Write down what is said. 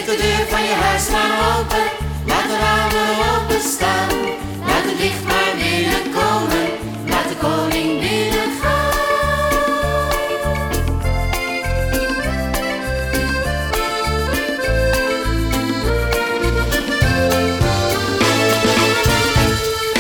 Met de deur van je huis slaan we